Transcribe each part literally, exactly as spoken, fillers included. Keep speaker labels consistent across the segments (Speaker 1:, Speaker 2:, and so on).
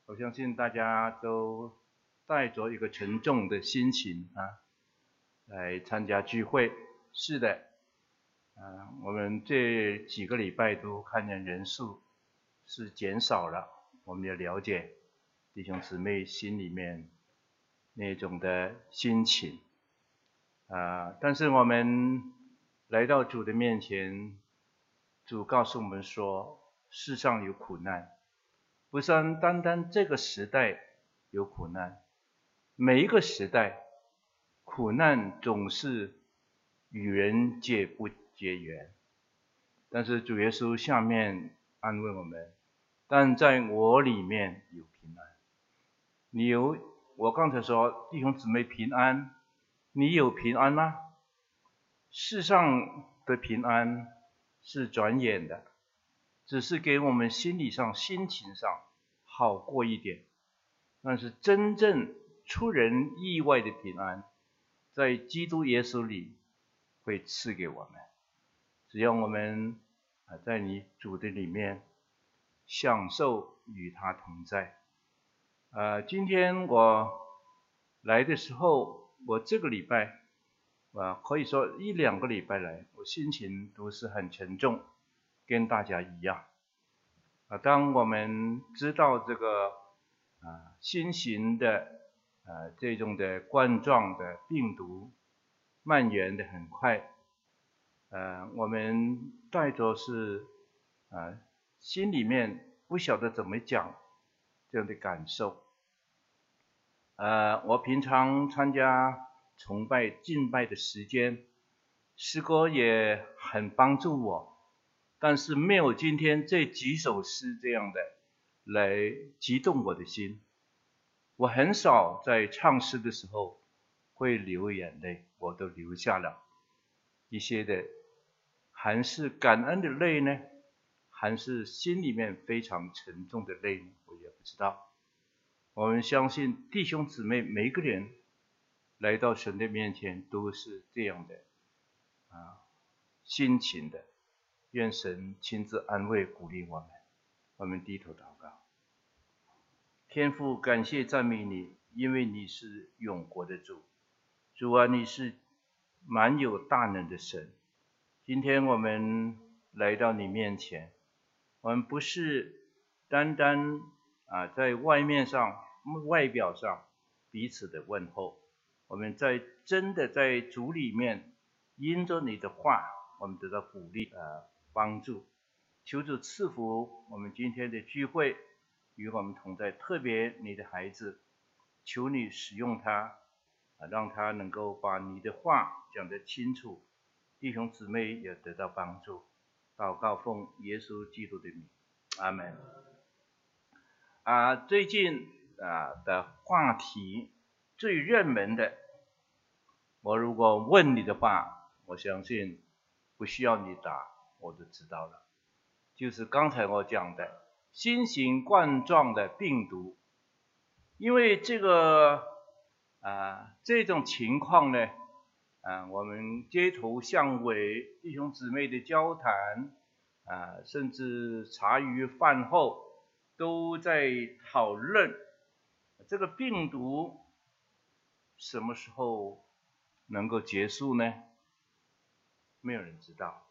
Speaker 1: 我相信大家都带着一个沉重的心情啊，来参加聚会。是的，啊，我们这几个礼拜都看见人数是减少了，我们也了解弟兄姊妹心里面那种的心情啊，但是我们来到主的面前，主告诉我们说，世上有苦难，不是单单这个时代有苦难，每一个时代苦难总是与人结不结缘。但是主耶稣下面安慰我们，但在我里面有平安。你有，我刚才说弟兄姊妹平安，你有平安吗？世上的平安是转眼的，只是给我们心理上心情上好过一点，但是真正出人意外的平安在基督耶稣里会赐给我们，只要我们在你主的里面享受与他同在。呃，今天我来的时候，我这个礼拜啊，可以说一两个礼拜来，我心情都是很沉重，跟大家一样。啊，当我们知道这个啊新型的啊这种的冠状的病毒蔓延的很快，呃，我们带着是啊心里面不晓得怎么讲这样的感受。呃，我平常参加崇拜敬拜的时间，诗歌也很帮助我，但是没有今天这几首诗这样的来激动我的心。我很少在唱诗的时候会流眼泪，我都流下了一些的，还是感恩的泪呢，还是心里面非常沉重的泪呢，我也不知道。我们相信弟兄姊妹每个人来到神的面前都是这样的啊心情的，愿神亲自安慰鼓励我们。我们低头祷告。天父，感谢赞美你，因为你是永活的主。主啊，你是蛮有大能的神。今天我们来到你面前，我们不是单单啊在外面上外表上彼此的问候，我们在真的在主里面因着你的话，我们得到鼓励呃帮助。求主赐福我们今天的聚会，与我们同在，特别你的孩子，求你使用他，啊，让他能够把你的话讲得清楚，弟兄姊妹也得到帮助。祷告奉耶稣基督的名，阿们。啊，最近啊的话题最热门的，我如果问你的话，我相信不需要你答，我就知道了，就是刚才我讲的新型冠状的病毒。因为这个啊这种情况呢，啊我们街头巷尾弟兄姊妹的交谈啊，甚至茶余饭后都在讨论这个病毒什么时候能够结束呢？没有人知道。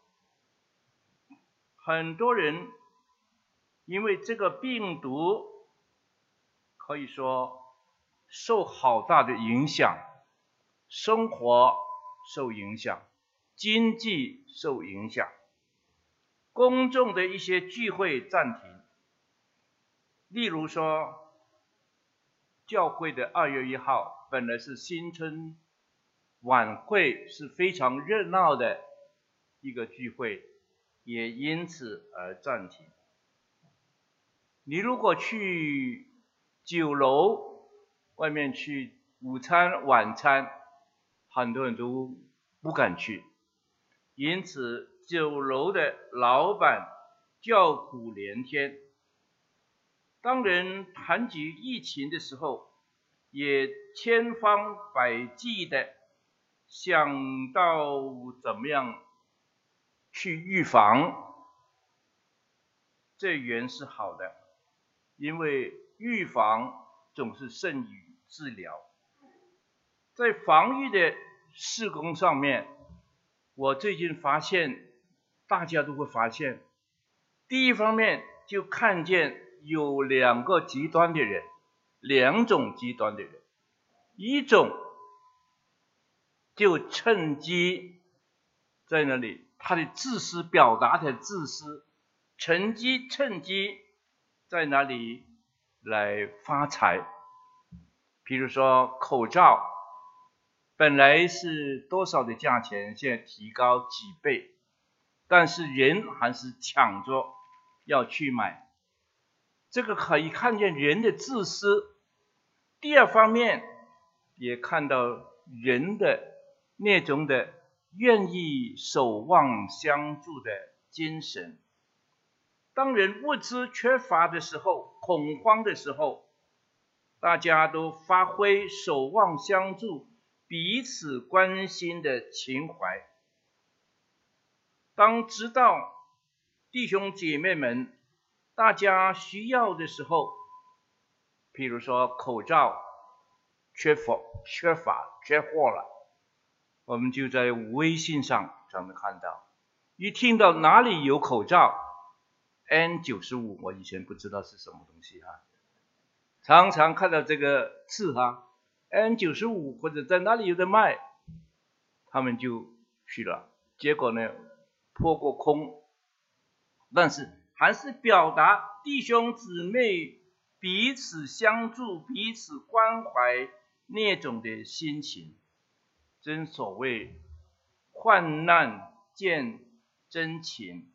Speaker 1: 很多人因为这个病毒可以说受好大的影响，生活受影响，经济受影响，公众的一些聚会暂停。例如说教会的二月一号本来是新春晚会，是非常热闹的一个聚会，也因此而暂停。你如果去酒楼外面去午餐晚餐，很多人都不敢去，因此酒楼的老板叫苦连天。当人谈及疫情的时候，也千方百计的想到怎么样去预防。这原是好的，因为预防总是胜于治疗。在防御的事工上面，我最近发现，大家都会发现，第一方面就看见有两个极端的人，两种极端的人，一种就趁机在那里，他的自私表达的自私，趁机趁机在那里来发财。比如说口罩，本来是多少的价钱，现在提高几倍，但是人还是抢着要去买，这个可以看见人的自私。第二方面也看到人的那种的愿意守望相助的精神。当人物资缺乏的时候，恐慌的时候，大家都发挥守望相助、彼此关心的情怀。当知道弟兄姐妹们大家需要的时候，譬如说口罩缺乏缺乏缺货了，我们就在微信上常能看到，一听到哪里有口罩 N 九十五， 我以前不知道是什么东西哈，常常看到这个字哈 N 九十五 或者在哪里有的卖，他们就去了，结果呢破过空，但是还是表达弟兄姊妹彼此相助、彼此关怀那种的心情。真所谓患难见真情。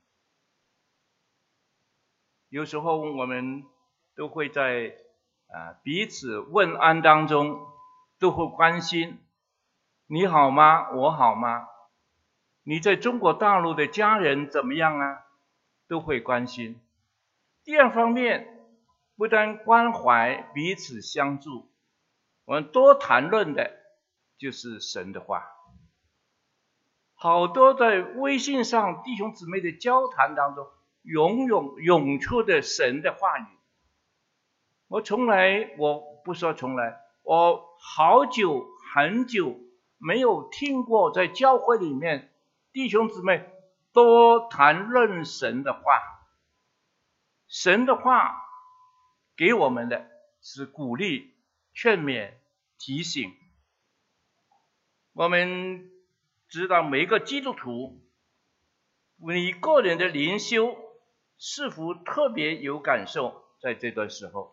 Speaker 1: 有时候我们都会在、呃、彼此问安当中都会关心，你好吗？我好吗？你在中国大陆的家人怎么样啊？都会关心。第二方面，不但关怀彼此相助，我们多谈论的就是神的话。好多在微信上弟兄姊妹的交谈当中涌涌涌出的神的话语，我从来我不说从来我好久很久没有听过在教会里面弟兄姊妹多谈论神的话。神的话给我们的是鼓励、劝勉、提醒。我们知道每个基督徒，你个人的灵修是否特别有感受？在这段时候，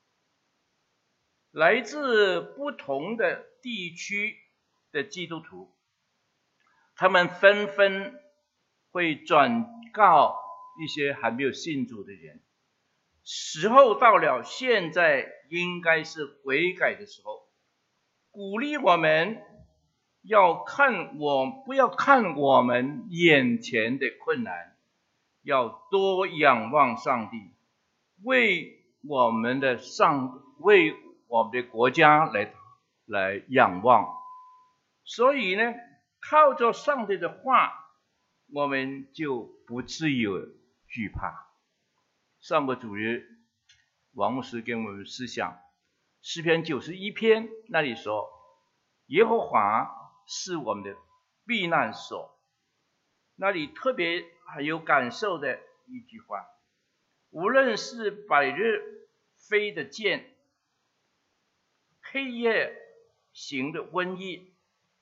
Speaker 1: 来自不同的地区的基督徒，他们纷纷会转告一些还没有信主的人，时候到了，现在应该是悔改的时候，鼓励我们要看我不要看我们眼前的困难，要多仰望上帝，为我们的上为我们的国家来来仰望。所以呢，靠着上帝的话，我们就不至于惧怕。上个主日王牧师跟我们思想诗篇九十一篇，那里说耶和华是我们的避难所，那里特别很有感受的一句话，无论是百日飞的箭，黑夜行的瘟疫，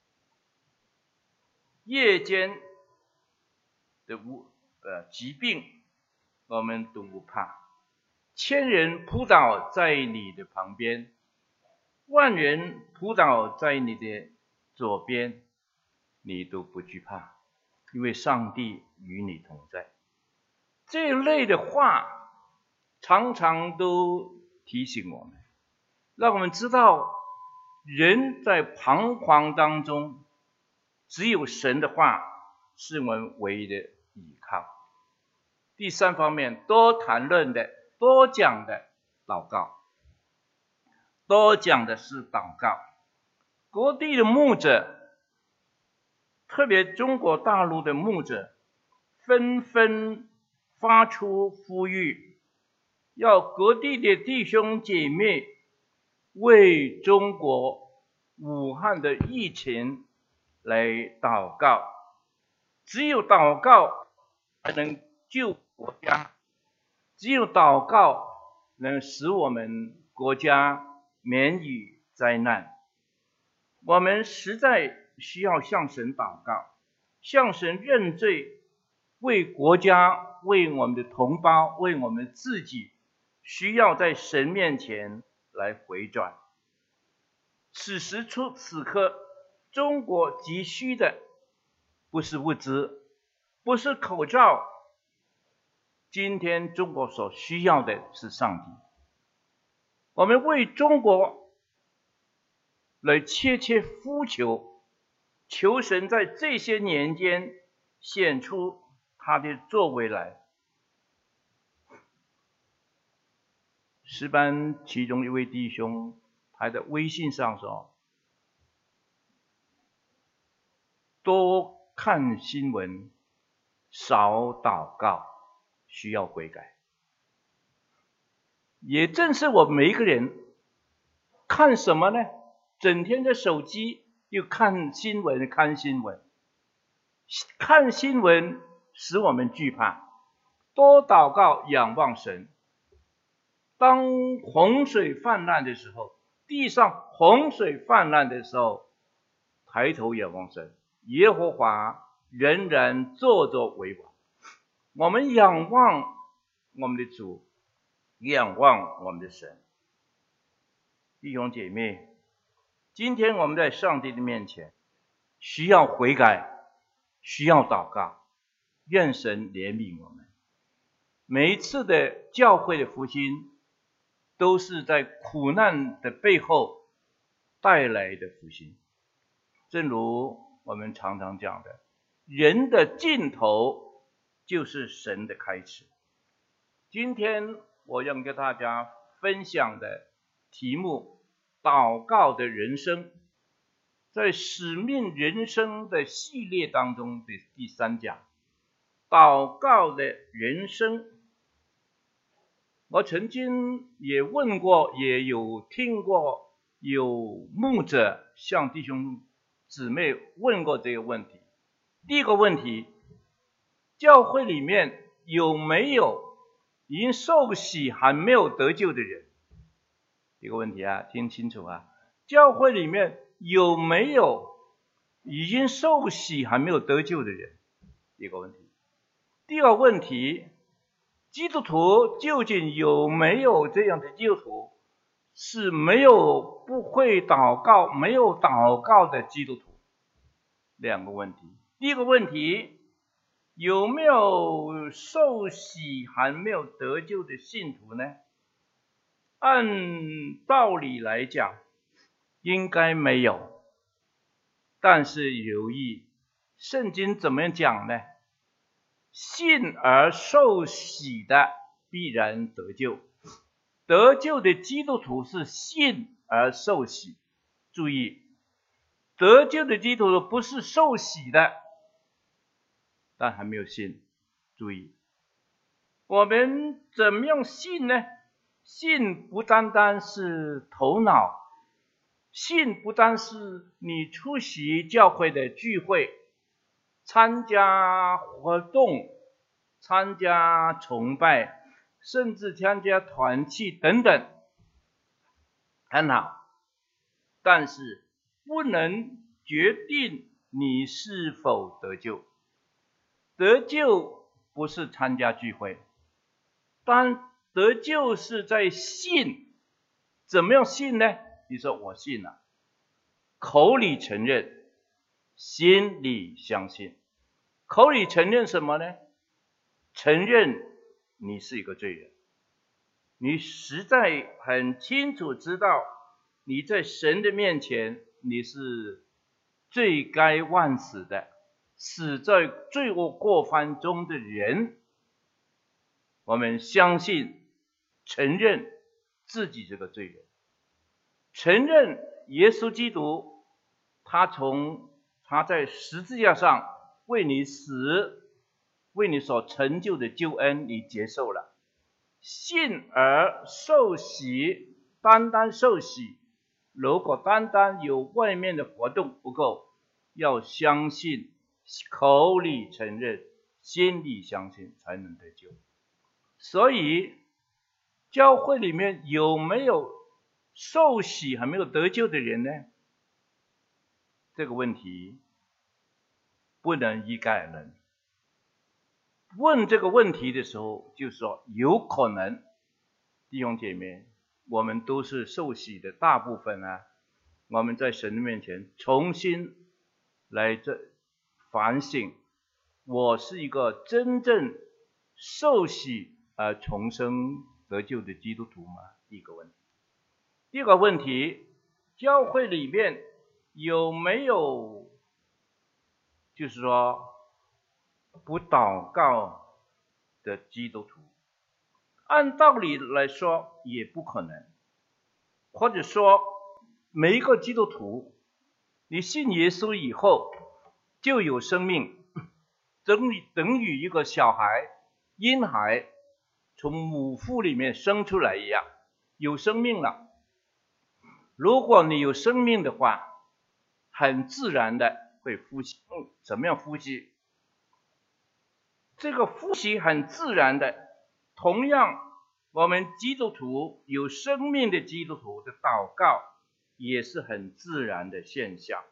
Speaker 1: 夜间的呃疾病，我们都不怕。千人扑倒在你的旁边，万人扑倒在你的左边，你都不惧怕，因为上帝与你同在。这一类的话常常都提醒我们，让我们知道人在彷徨当中，只有神的话是我们唯一的依靠。第三方面，多谈论的多讲的祷告，多讲的是祷告。各地的牧者，特别中国大陆的牧者，纷纷发出呼吁， 要各地的弟兄姐妹为中国武汉的疫情来祷告，只有祷告才能救国家，只有祷告能使我们国家免于灾难。我们实在需要向神祷告，向神认罪，为国家，为我们的同胞，为我们自己，需要在神面前来回转。此时此此刻，中国急需的不是物资，不是口罩，今天中国所需要的是上帝。我们为中国来切切呼求，求神在这些年间显出他的作为来。诗班其中一位弟兄，他在微信上说，多看新闻，少祷告，需要悔改。也正是我们每一个人看什么呢？整天在手机又看新闻，看新闻，看新闻使我们惧怕，多祷告，仰望神。当洪水泛滥的时候，地上洪水泛滥的时候，抬头仰望神，耶和华仍然坐着为王。我们仰望我们的主，仰望我们的神。弟兄姐妹，今天我们在上帝的面前需要悔改，需要祷告，愿神怜悯我们。每一次的教会的复兴都是在苦难的背后带来的复兴。正如我们常常讲的，人的尽头就是神的开始。今天我要跟大家分享的题目，祷告的人生，在使命人生的系列当中的第三讲，祷告的人生。我曾经也问过，也有听过，有牧者向弟兄姊妹问过这个问题。第一个问题，教会里面有没有已经受洗还没有得救的人？这个问题啊，听清楚啊，教会里面有没有已经受洗还没有得救的人？一个问题。第二个问题，基督徒究竟有没有这样的基督徒是没有不会祷告，没有祷告的基督徒？两个问题。第一个问题，有没有受洗还没有得救的信徒呢？按道理来讲，应该没有。但是留意，圣经怎么样讲呢？信而受洗的必然得救。得救的基督徒是信而受洗。注意，得救的基督徒不是受洗的，但还没有信。注意，我们怎么样信呢？信不单单是头脑，信不单是你出席教会的聚会，参加活动，参加崇拜，甚至参加团契等等，很好，但是不能决定你是否得救。得救不是参加聚会，但得救是在信。怎么样信呢？你说我信了，口里承认，心里相信。口里承认什么呢？承认你是一个罪人，你实在很清楚知道你在神的面前你是罪该万死的，死在罪恶过犯中的人。我们相信承认自己这个罪人，承认耶稣基督他从他在十字架上为你死，为你所成就的救恩你接受了。 信而受洗，单单受洗，如果单单有外面的活动不够，要相信，口里承认，心里相信，才能得救。所以教会里面有没有受洗还没有得救的人呢？这个问题不能一概而论。问这个问题的时候，就说有可能，弟兄姐妹，我们都是受洗的大部分啊，我们在神的面前重新来这反省，我是一个真正受洗而重生得救的基督徒吗？第一个问题。第二个问题，教会里面有没有就是说不祷告的基督徒？按道理来说也不可能，或者说每一个基督徒，你信耶稣以后就有生命，等于等于一个小孩婴孩从母腹里面生出来一样，有生命了。如果你有生命的话，很自然的会呼吸。嗯，怎么样呼吸？这个呼吸很自然的，同样我们基督徒有生命的基督徒的祷告也是很自然的现象。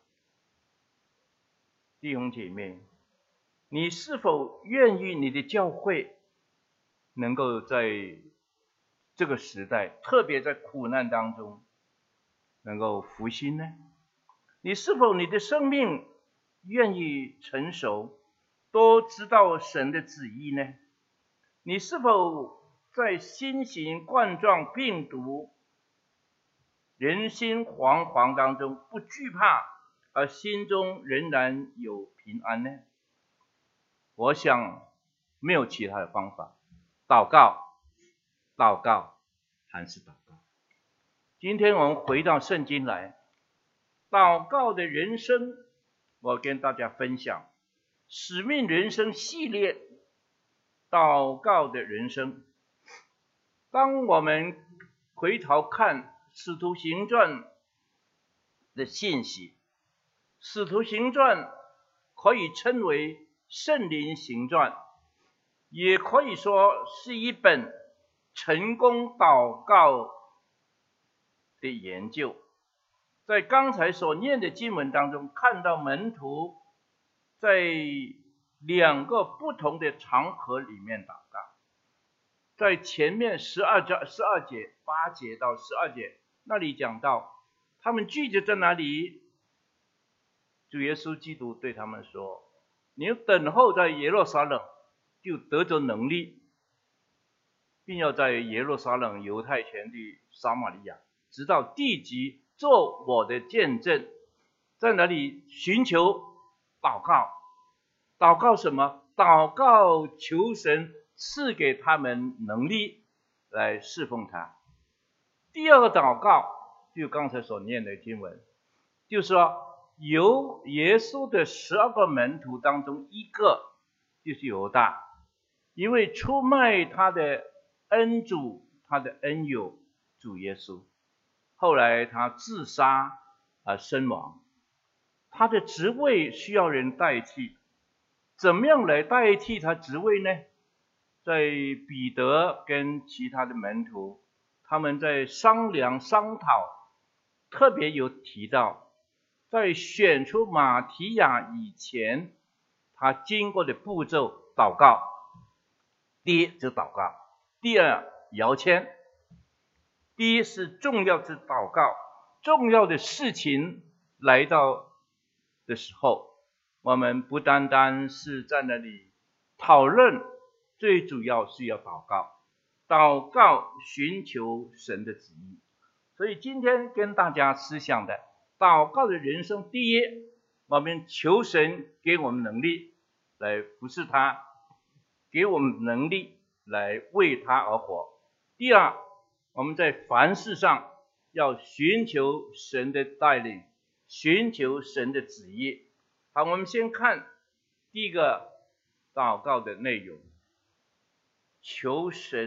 Speaker 1: 弟兄姐妹，你是否愿意你的教会能够在这个时代，特别在苦难当中能够复兴呢？你是否你的生命愿意成熟，都知道神的旨意呢？你是否在新型冠状病毒人心惶惶当中不惧怕，而心中仍然有平安呢？我想没有其他的方法，祷告，祷告，还是祷告。今天我们回到圣经来，祷告的人生，我跟大家分享使命人生系列，祷告的人生。当我们回头看使徒行传的信息，使徒行传可以称为圣灵行传，也可以说是一本成功祷告的研究。在刚才所念的经文当中，看到门徒在两个不同的场合里面祷告。在前面十二节、十二节、八节到十二节那里讲到，他们聚集在哪里？主耶稣基督对他们说：“你等候在耶路撒冷，就得着能力，并要在耶路撒冷、犹太全地、撒玛利亚，直到地极，做我的见证。”在哪里寻求祷告？祷告什么？祷告求神赐给他们能力来侍奉他。第二个祷告，就刚才所念的经文，就是说由耶稣的十二个门徒当中一个，就是犹大，因为出卖他的恩主，他的恩友主耶稣，后来他自杀而身亡。他的职位需要人代替，怎么样来代替他职位呢？在彼得跟其他的门徒，他们在商量商讨，特别有提到，在选出马提亚以前，他经过的步骤祷告。第一是祷告，第二摇签。第一是重要的祷告，重要的事情来到的时候，我们不单单是在那里讨论，最主要是要祷告，祷告寻求神的旨意。所以今天跟大家思想的祷告的人生，第一，我们求神给我们能力来服侍他，给我们能力来为他而活。第二，我们在凡事上要寻求神的带领，寻求神的旨意。好，我们先看第一个祷告的内容，求神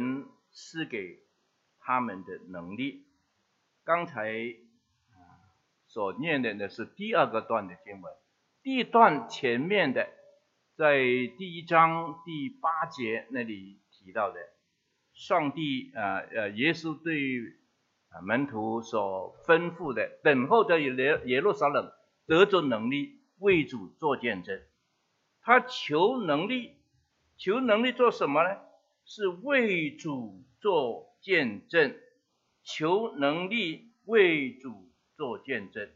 Speaker 1: 赐给他们的能力。刚才所念的呢是第二个段的经文，第一段前面的在第一章第八节那里提到的，上帝呃呃耶稣对门徒所吩咐的，等候在耶耶路撒冷得着能力，为主做见证。他求能力，求能力做什么呢？是为主做见证，求能力为主做见证。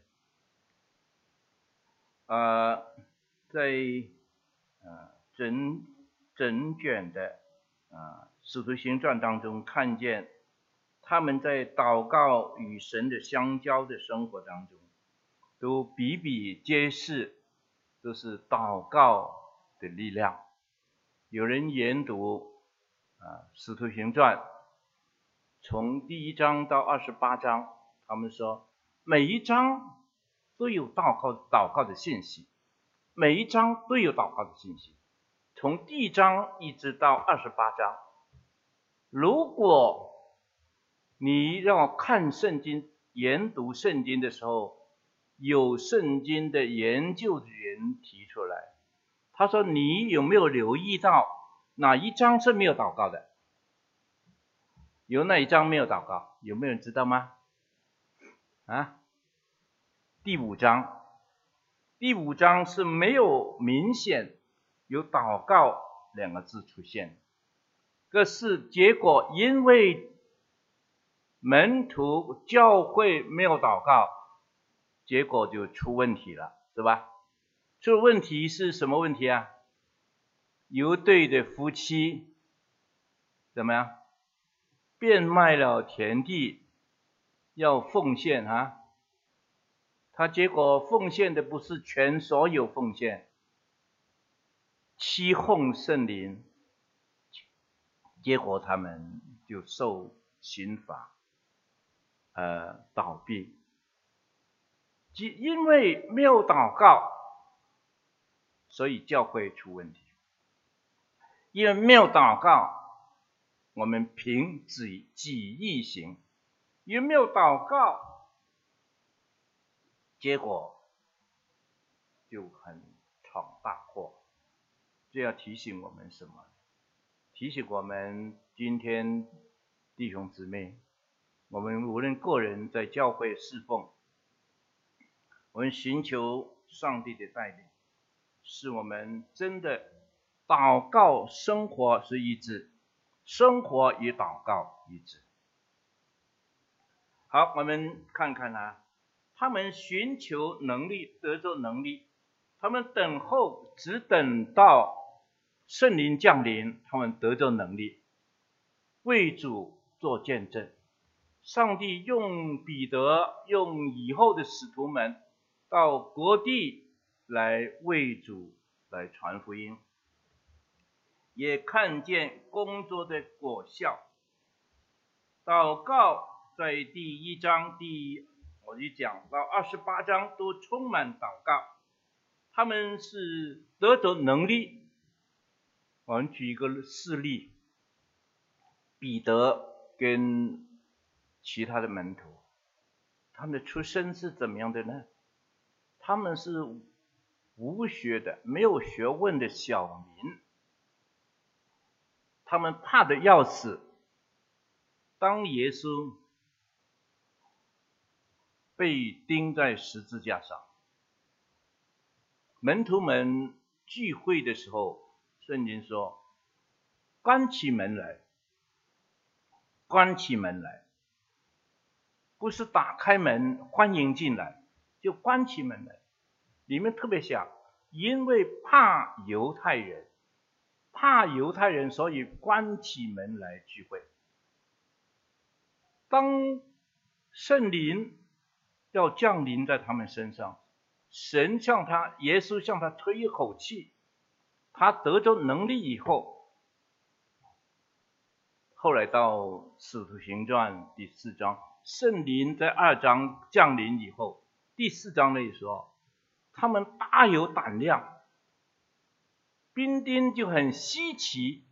Speaker 1: 呃，在呃整整卷的啊《使徒行传》当中，看见他们在祷告与神的相交的生活当中，都比比皆是，都是祷告的力量。有人研读啊《使徒行传》，从第一章到二十八章，他们说每一章都有祷告祷告的信息，每一章都有祷告的信息，从第一章一直到二十八章。如果你让我看圣经、研读圣经的时候，有圣经的研究的人提出来，他说你有没有留意到哪一章是没有祷告的？有哪一章没有祷告？有没有人知道吗？啊，第五章，第五章是没有明显有祷告两个字出现，可是结果因为门徒教会没有祷告，结果就出问题了，是吧？出问题是什么问题啊？有对的夫妻怎么样？变卖了田地，要奉献啊。他结果奉献的不是全所有奉献，欺哄圣灵，结果他们就受刑罚，呃，倒闭。因为没有祷告，所以教会出问题。因为没有祷告，我们凭己己意行；因为没有祷告，结果就很闯大祸。这要提醒我们什么？提醒我们今天弟兄姊妹，我们无论个人在教会侍奉，我们寻求上帝的带领，是我们真的祷告生活是一致，生活与祷告一致。好，我们看看啊，他们寻求能力，得着能力，他们等候，只等到圣灵降临，他们得着能力，为主做见证。上帝用彼得，用以后的使徒们到各地来为主来传福音，也看见工作的果效。祷告在第一章第我就讲到二十八章都充满祷告，他们是得着能力。我们举一个事例，彼得跟其他的门徒，他们的出身是怎么样的呢？他们是无学的，没有学问的小民，他们怕得要死。当耶稣被钉在十字架上，门徒们聚会的时候，圣经说关起门来，关起门来，不是打开门欢迎进来，就关起门来。里面特别想，因为怕犹太人，怕犹太人，所以关起门来聚会。当圣灵要降临在他们身上，神向他，耶稣向他吹一口气，他得着能力以后，后来到使徒行传第四章，圣灵在二章降临以后，第四章那里说他们大有胆量，兵丁就很稀奇，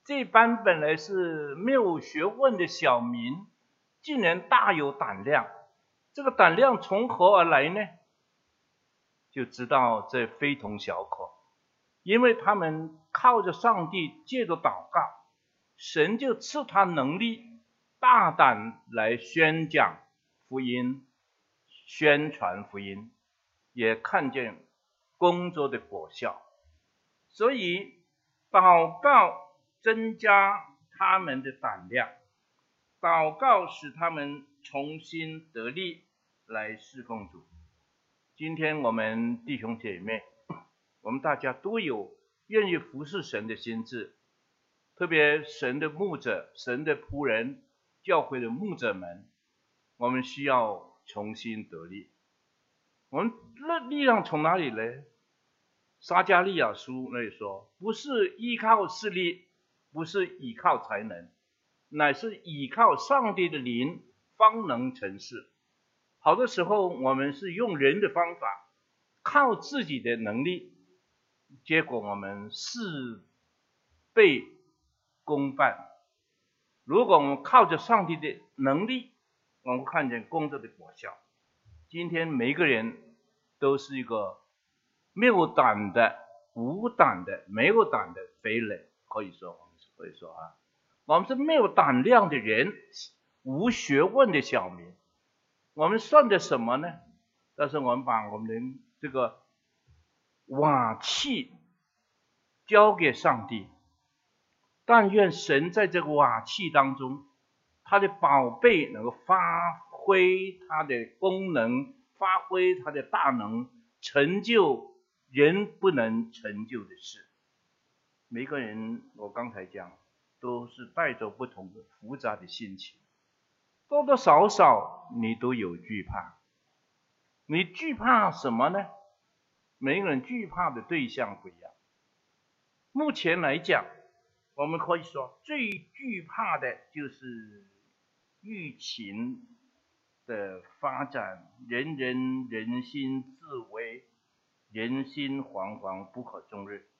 Speaker 1: 这班本来是没有学问的小民，竟然大有胆量。这个胆量从何而来呢？就知道这非同小可，因为他们靠着上帝，借着祷告，神就赐他能力，大胆来宣讲福音，宣传福音，也看见工作的果效。所以祷告增加他们的胆量，祷告使他们重新得力来侍奉主。今天我们弟兄姐妹，我们大家都有愿意服侍神的心志，特别神的牧者，神的仆人，教会的牧者们，我们需要重新得力。我们的力量从哪里来？撒迦利亚书那里说，不是依靠势力，不是依靠才能，乃是依靠上帝的灵，方能成事。好的时候我们是用人的方法，靠自己的能力，结果我们事倍功半。如果我们靠着上帝的能力，我们看见工作的果效。今天每个人都是一个没有胆的、无胆的、没有胆的匪类，可以说我们可以说啊，我们是没有胆量的人，无学问的小民。我们算的什么呢？但是我们把我们的这个瓦器交给上帝，但愿神在这个瓦器当中，他的宝贝能够发挥他的功能，发挥他的大能，成就人不能成就的事。每个人，我刚才讲，都是带着不同的复杂的心情，多多少少你都有惧怕。你惧怕什么呢？每个人惧怕的对象不一样。目前来讲，我们可以说最惧怕的就是疫情的发展，人人人心自危，人心惶惶不可终日。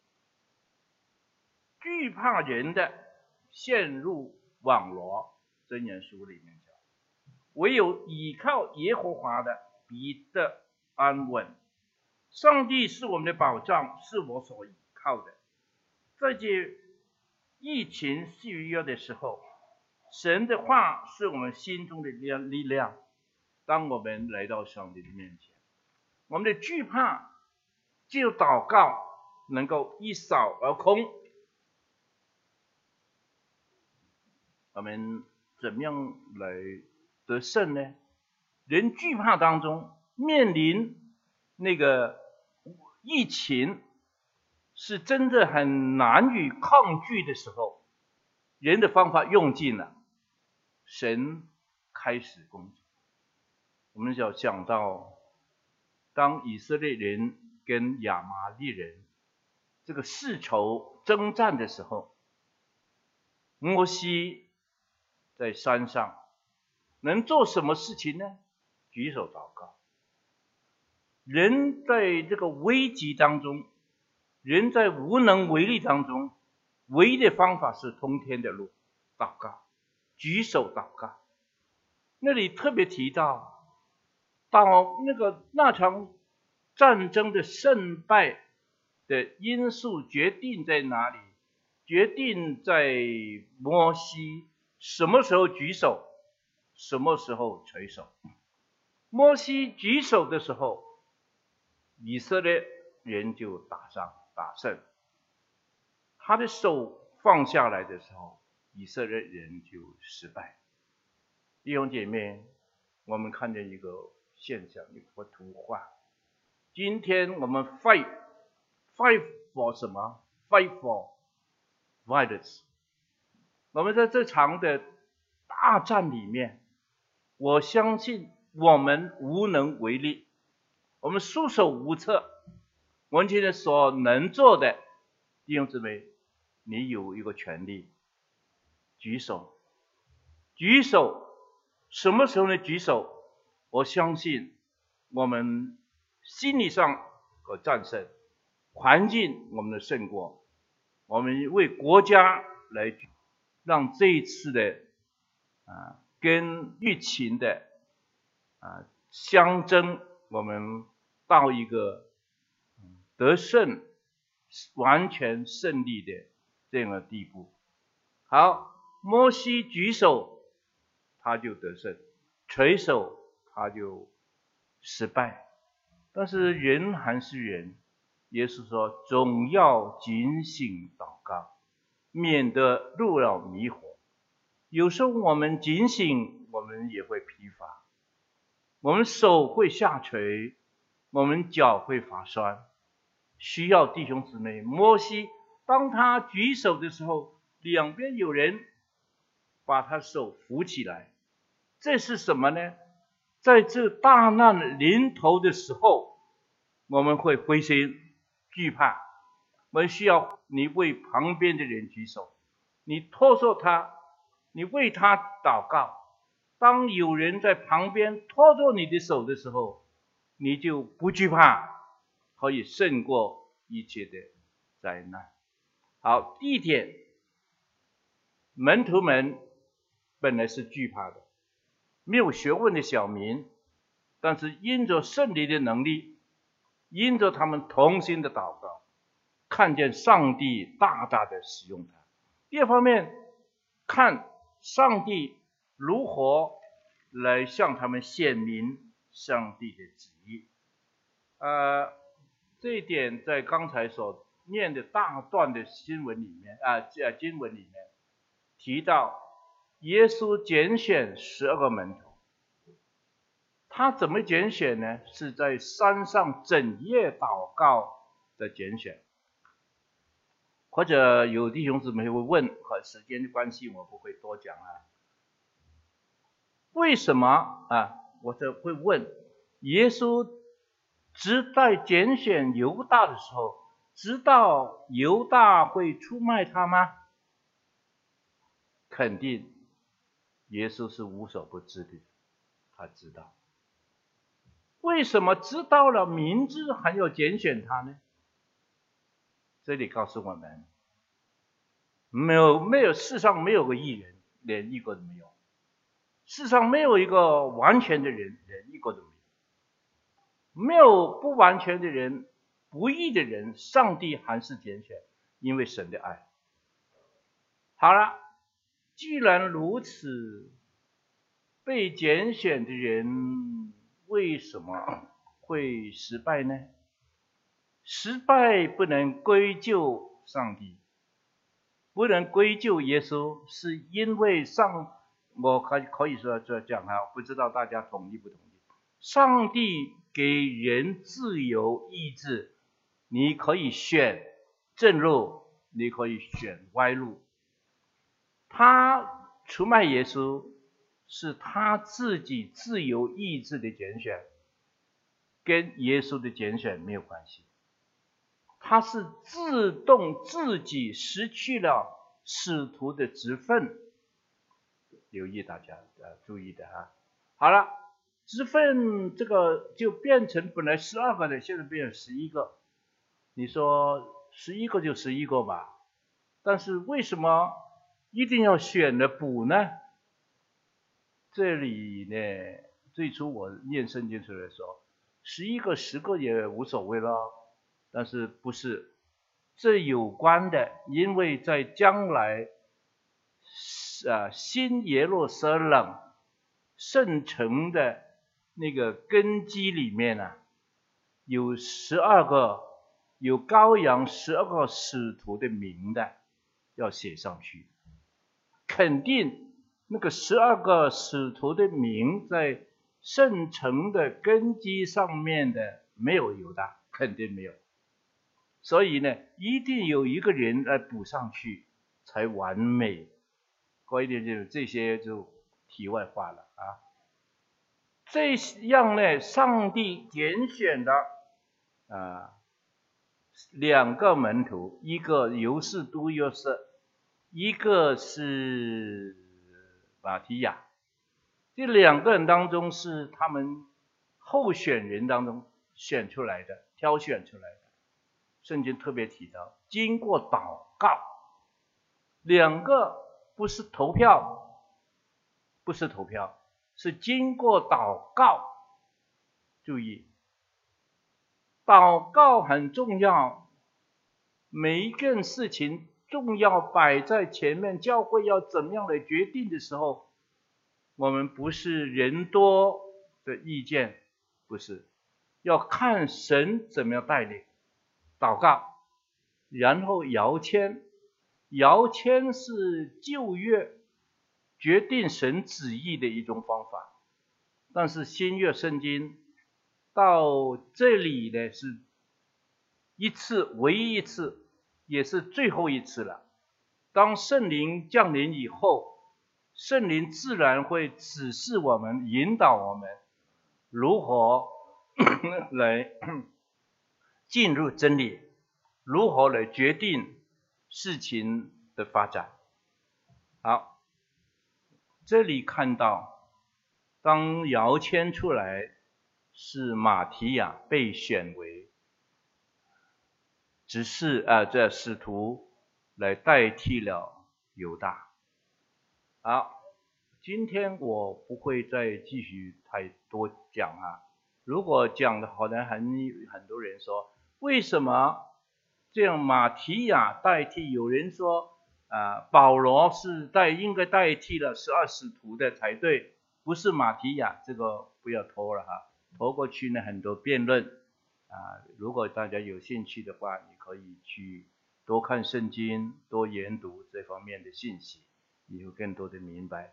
Speaker 1: 惧怕人的陷入网罗，箴言书里面讲，唯有倚靠耶和华的必得安稳。上帝是我们的保障，是我所倚靠的。在这疫情肆虐的时候，神的话是我们心中的力量。当我们来到上帝的面前，我们的惧怕就祷告能够一扫而空。我们怎么样来得胜呢？人惧怕当中面临那个疫情是真的很难以抗拒的时候，人的方法用尽了，神开始工作。我们要想到，当以色列人跟亚玛力人这个世仇征战的时候，摩西在山上能做什么事情呢？举手祷告。人在这个危急当中，人在无能为力当中，唯一的方法是通天的路，祷告，举手祷告。那里特别提到，到那个那场战争的胜败的因素决定在哪里？决定在摩西什么时候举手，什么时候垂手。摩西举手的时候，以色列人就打仗打胜，他的手放下来的时候，以色列人就失败。弟兄姐妹，我们看见一个现象，一幅图画。今天我们 fight fight for 什么？ fight for violence。 我们在这场的大战里面，我相信我们无能为力，我们束手无策。我们今天所能做的，弟兄姊妹，你有一个权利，举手。举手，什么时候呢？举手，我相信我们心理上可战胜，环境我们的胜过，我们为国家来让这一次的啊跟疫情的啊相争，我们到一个得胜完全胜利的这样的地步。好，摩西举手他就得胜，垂手他就失败。但是人还是人，耶稣说总要警醒祷告，免得入了迷惑。有时候我们警醒，我们也会疲乏，我们手会下垂，我们脚会发酸，需要弟兄姊妹。摩西当他举手的时候，两边有人把他手扶起来，这是什么呢？在这大难临头的时候，我们会灰心惧怕，我们需要你为旁边的人举手，你托付他，你为他祷告。当有人在旁边托住你的手的时候，你就不惧怕，可以胜过一切的灾难。好，第一点，门徒们本来是惧怕的，没有学问的小民，但是因着圣灵的能力，因着他们同心的祷告，看见上帝大大的使用他。第二方面，看上帝如何来向他们显明上帝的旨意。呃，这一点在刚才所念的大段的新闻里面啊、呃，经文里面提到，耶稣拣选十二个门徒。他怎么拣选呢？是在山上整夜祷告的拣选。或者有弟兄姊妹会问，和时间的关系我不会多讲啊。为什么啊？我这会问，耶稣只在拣选犹大的时候，知道犹大会出卖他吗？肯定耶稣是无所不知的，他知道。为什么知道了明知还要拣选他呢？这里告诉我们，没有没有世上没有个义人，连一个都没有。世上没有一个完全的人，连一个都没有。没有不完全的人，不义的人，上帝还是拣选，因为神的爱。好了，既然如此，被拣选的人为什么会失败呢？失败不能归咎上帝，不能归咎耶稣，是因为上，我可可以说这样啊，不知道大家同意不同意？上帝给人自由意志，你可以选正路，你可以选歪路。他出卖耶稣，是他自己自由意志的拣选，跟耶稣的拣选没有关系。他是自动自己失去了使徒的职分，留意大家呃注意的啊。好了，职分这个就变成本来十二个的，现在变成十一个。你说十一个就十一个吧，但是为什么一定要选了补呢？这里呢，最初我念圣经出来说，十一个十个也无所谓了。但是不是，这有关的，因为在将来啊新耶路撒冷圣城的那个根基里面啊，有十二个，有羔羊十二个使徒的名的要写上去，肯定那个十二个使徒的名在圣城的根基上面的没有犹大，肯定没有。所以呢，一定有一个人来补上去才完美。过一点就这些就题外话了啊。这样呢，上帝拣选的啊两个门徒，一个犹士都约瑟，一个是马提亚。这两个人当中是他们候选人当中选出来的，挑选出来的。圣经特别提到，经过祷告， 两个不是投票，不是投票，是经过祷告。注意，祷告很重要，每一件事情重要摆在前面，教会要怎么样来决定的时候，我们不是人多的意见，不是，要看神怎么样带领。祷告，然后摇签，摇签是旧约决定神旨意的一种方法，但是新约圣经到这里呢是一次，唯一一次，也是最后一次了。当圣灵降临以后，圣灵自然会指示我们，引导我们如何来进入真理，如何来决定事情的发展。好，这里看到当摇签出来，是马提亚被选为执事啊，这使徒来代替了犹大。好，今天我不会再继续太多讲啊。如果讲的好像很很多人说，为什么这样马提亚代替？有人说啊，保罗是代应该代替了十二使徒的才对，不是马提亚，这个不要拖了哈。拖过去呢很多辩论啊，如果大家有兴趣的话，你可以去多看圣经，多研读这方面的信息，你会更多的明白。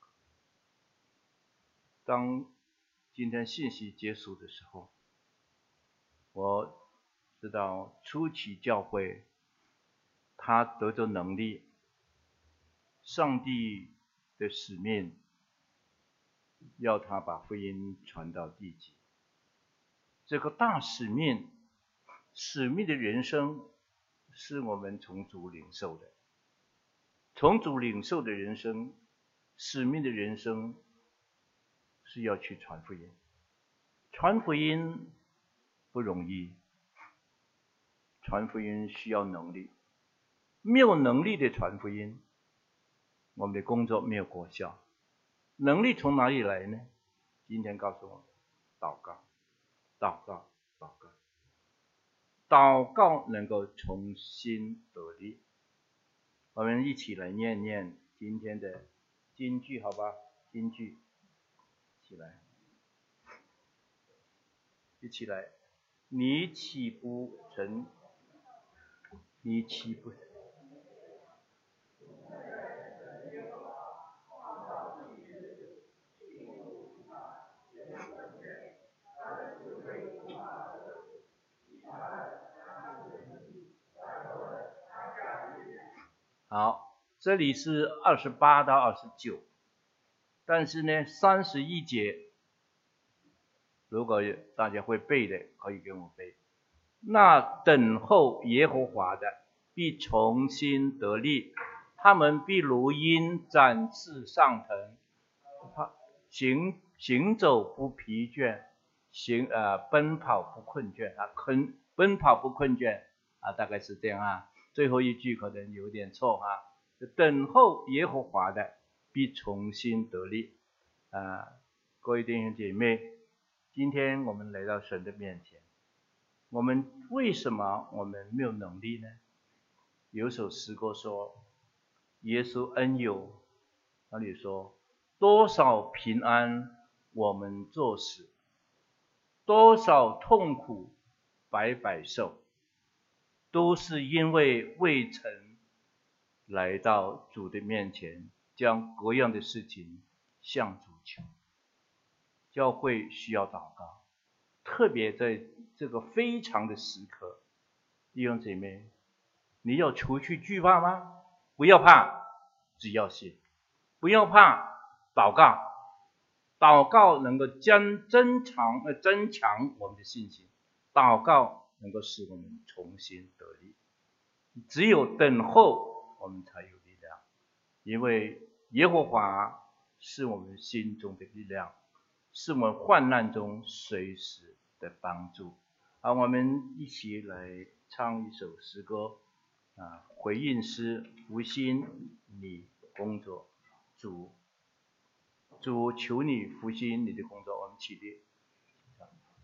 Speaker 1: 当今天信息结束的时候，我知道初期教会他得着能力，上帝的使命要他把福音传到地极。这个大使命，使命的人生是我们从主领受的，从主领受的人生，使命的人生是要去传福音。传福音不容易，传福音需要能力，没有能力的传福音，我们的工作没有果效。能力从哪里来呢？今天告诉我们，祷告，祷告，祷告，祷告能够重新得力。我们一起来念念今天的金句，好吧？金句，起来，一起来。你岂不成？你岂不？好，这里是二十八到二十九，但是呢，三十一节，如果大家会背的，可以跟我背。那等候耶和华的，必重新得力，他们必如鹰展翅上腾，行行走不疲倦，行呃奔跑不困倦啊，奔奔跑不困倦啊，大概是这样啊。最后一句可能有点错啊，等候耶和华的必重新得力啊。各位弟兄姐妹，今天我们来到神的面前，我们为什么我们没有能力呢？有首诗歌说，耶稣恩友，那里说多少平安我们作死，多少痛苦白白受，都是因为未曾来到主的面前，将各样的事情向主求。教会需要祷告，特别在这个非常的时刻，弟兄姐妹，你要除去惧怕吗？不要怕，只要信。不要怕，祷告，祷告能够将增强呃增强我们的信心，祷告能够使我们重新得力。只有等候，我们才有力量，因为耶和华是我们心中的力量，是我们患难中随时的帮助。好，我们一起来唱一首诗歌， 啊，回应诗福星你工作，主主求你福星你的工作，我们起立。